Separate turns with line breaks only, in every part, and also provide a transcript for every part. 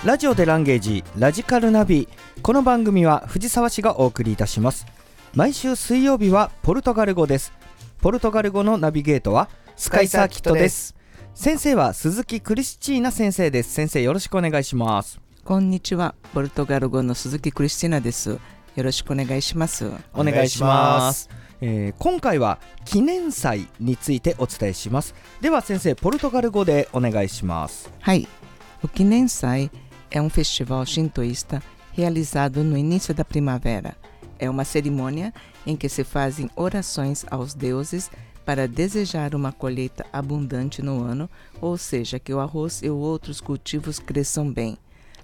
ラジオでランゲージラジカルナビ。この番組は藤沢市がお送りいたします。毎週水曜日はポルトガル語です。ポルトガル語のナビゲートはスカイサーキットです。先生は鈴木クリスチーナ先生です。先生、よろしくお願いします。
こんにちは、ポルトガル語の鈴木クリスティナです。よろしくお願いします。
お願いします。今回は記念祭についてお伝えします。では先生、ポルトガル語でお願いします。
はい、o Quinem Sai é festival shintoísta realizado no início da primavera. É uma cerimônia em que se fazem orações aos deuses para desejar uma colheita abundante no ano, ou seja, que o arroz e outros cultivos cresçam bem.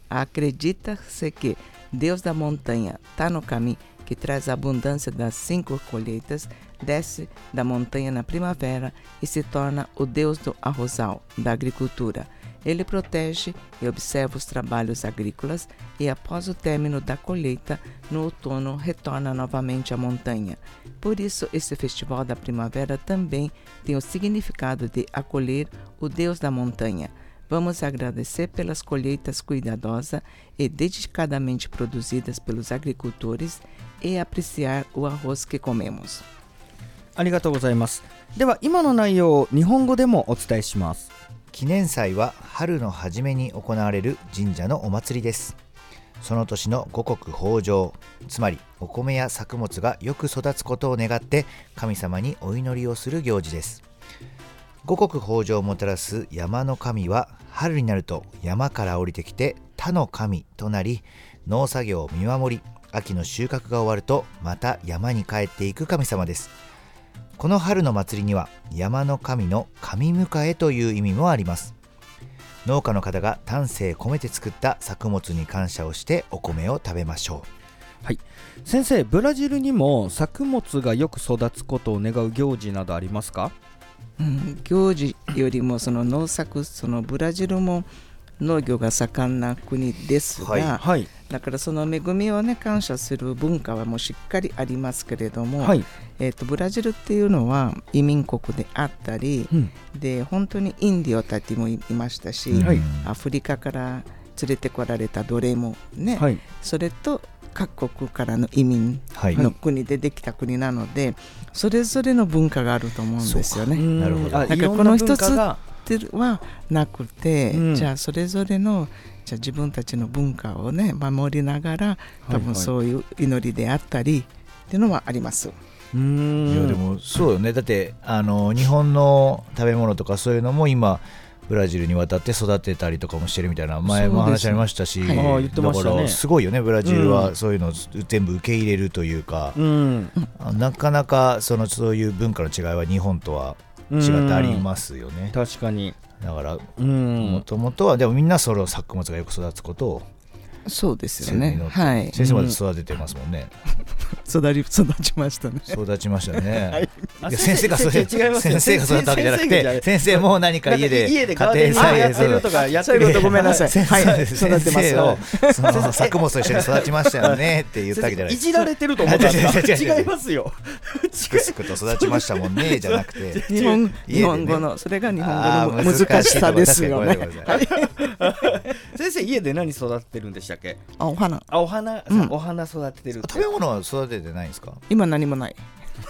Acredita-se que Deus da montanha, Tanokami, que traz a abundância das 5 colheitas, desce da montanha na primavera e se torna o Deus do arrozal, da agricultura. Ele protege e observa os trabalhos agrícolas e, após o término da colheita, no outono, retorna novamente à montanha. Por isso, esse festival da primavera também tem o significado de acolher o Deus da montanha. Vamos agradecer pelas colheitas cuidadosas e dedicadamente produzidas pelos agricultores e apreciar o arroz que comemos.
ありがとうございます。では今の内容を日本語でもお伝えします。
記念祭は春の初めに行われる神社のお祭りです。その年の五穀豊穣、つまりお米や作物がよく育つことを願って神様にお祈りをする行事です。五穀豊穣をもたらす山の神は春になると山から降りてきて他の神となり、農作業を見守り、秋の収穫が終わるとまた山に帰っていく神様です。この春の祭りには山の神の神迎えという意味もあります。農家の方が丹精込めて作った作物に感謝をしてお米を食べましょう。
はい、先生、ブラジルにも作物がよく育つことを願う行事などありますか？
行事よりもその農作、そのブラジルも農業が盛んな国ですが、
はい、
だからその恵みをね感謝する文化はもうしっかりありますけれども、
はい、
ブラジルっていうのは移民国であったり、で本当にインディオたちもいましたし、アフリカから連れてこられた奴隷もね、それと各国からの移民の国でできた国なので、それぞれの文化があると思うんですよね。
なるほど。
だからこの一つはなくて、じゃあそれぞれのじゃあ自分たちの文化をね守りながら、多分そういう祈りであったりっていうのはあります。
いやでもそうよね。だって日本の食べ物とかそういうのも今ブラジルに渡って育てたりとかもしてるみたいな前も話ありましたし、だからすごいよね。ブラジルはそういうの全部受け入れるというか、なかなかそういう文化の違いは日本とは違ってありますよね。
確かに。
だからもともとはでもみんなそれを作物がよく育つことを
そうですよね。はい。
先生まで育ててますもんね。
育ちましたね。
育ちましたね。
はい、
先生が育ったわけじゃなくて、先生も何か家で
家庭菜園するとかやってることごめんなさい。
先生を作物と一緒に育ちましたよねって言ったわけじゃないです。
いじられてると思ったんですか？違いますよ。
すくすくと育ちましたもんねじゃなくて、
日本語のそれが日本語の難しさですよね。
先生、家で何育ててるんでしたっけ？
お花。
お花育ててる。
食べ物は育ててないんですか？
今何もない。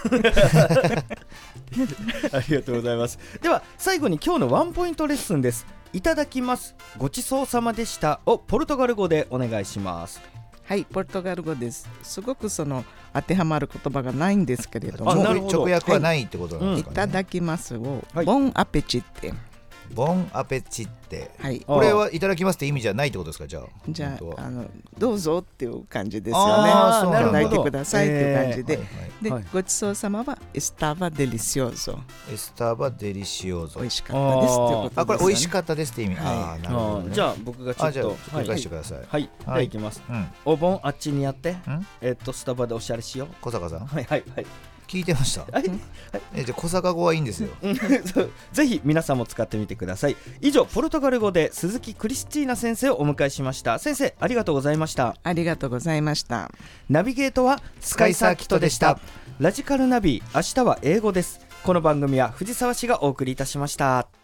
ありがとうございます。では最後に今日のワンポイントレッスンです。いただきます、ごちそうさまでしたをポルトガル語でお願いします。
はい、ポルトガル語です。すごく当てはまる言葉がないんですけれども、
直訳はないってことなんですかね。
いただきますをボンアペチッテ。
ボンアペチッテ、
はい、
これはいただきますって意味じゃないってことですか？じゃ
あどうぞっていう感じですよね。いただいてくださいっていう感じで、ごちそうさまはエスタバデリシオーゾ。
エスタバデリシオーゾ、
美味しかったですっていうことですよね。
これ美味しかったですって意味。
なるほど。じゃあ僕がちょっと
繰り返してください。
はい、じゃあいきます。お盆あっちにやって、スタバでおしゃれしよう。
小坂さん、
はい。
聞いてました。じゃあ小坂語はいいんですよ。
ぜひ皆さんも使ってみてください。以上、ポルトガル語で鈴木クリスティーナ先生をお迎えしました。先生、ありがとうございました。
ありがとうございました。
ナビゲートはスカイサーキットでした。ラジカルナビ、明日は英語です。この番組は藤沢市がお送りいたしました。